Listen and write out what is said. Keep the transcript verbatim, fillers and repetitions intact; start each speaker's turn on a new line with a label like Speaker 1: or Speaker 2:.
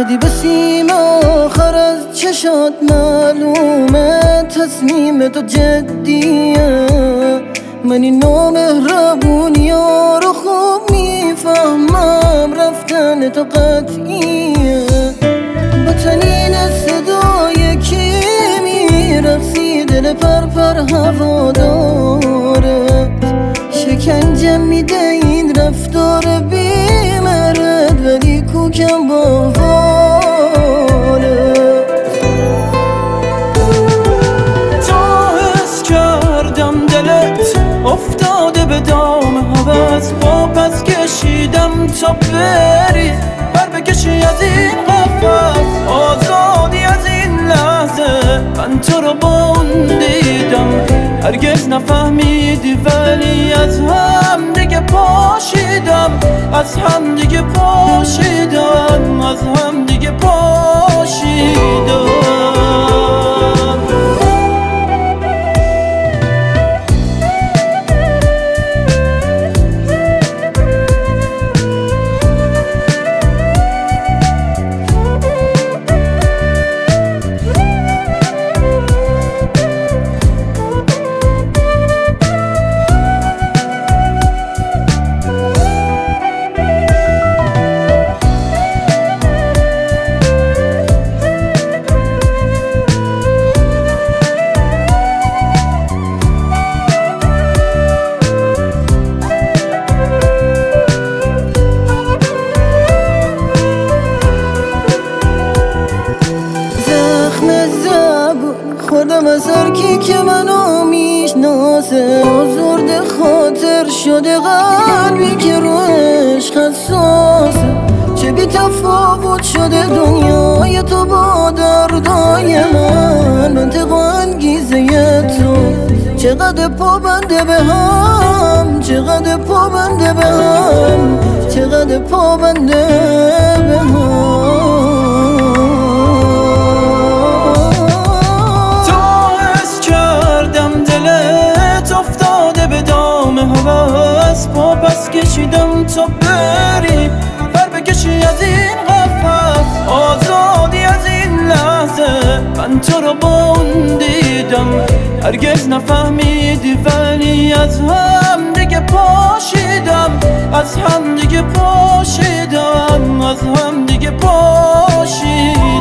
Speaker 1: زدی به سیم آخر از چشات معلومه تصمیم تو جدیه. من این نامهربونی ها رو خوب میفهمم، رفتن تو قطعیه. با تنین صدای کی میرقصی دل پرپر هوا داره. شکنجه میده این رفتار بیمرد ولی کوکم با
Speaker 2: افتاده به دام هوس، با پس کشیدم تا بری بر بکشی از این قفس. آزادی از این لحظه من تو رو با اون دیدم، هرگز نفهمیدی ولی از هم دیگه پاشیدم، از هم دیگه پاشیدم، از هم دیگه پاشیدم.
Speaker 1: خوردم از هرکی که منو میشناسه، آزرده خاطر شده قلبی که رو عشق حساسه. چه بی تفاوت شده دنیای تو با دردای من، منطق و انگیزه تو چقدر پابنده به هم، چقدر پابنده به هم، چقدر پابنده به هم.
Speaker 2: با پس کشیدم تا بری بر بکشی از این قفس. آزادی از این لحظه من تو رو با اون دیدم، هرگز نفهمیدی ولی از هم دیگه پاشیدم، از هم دیگه پاشیدم، از هم دیگه پاشیدم.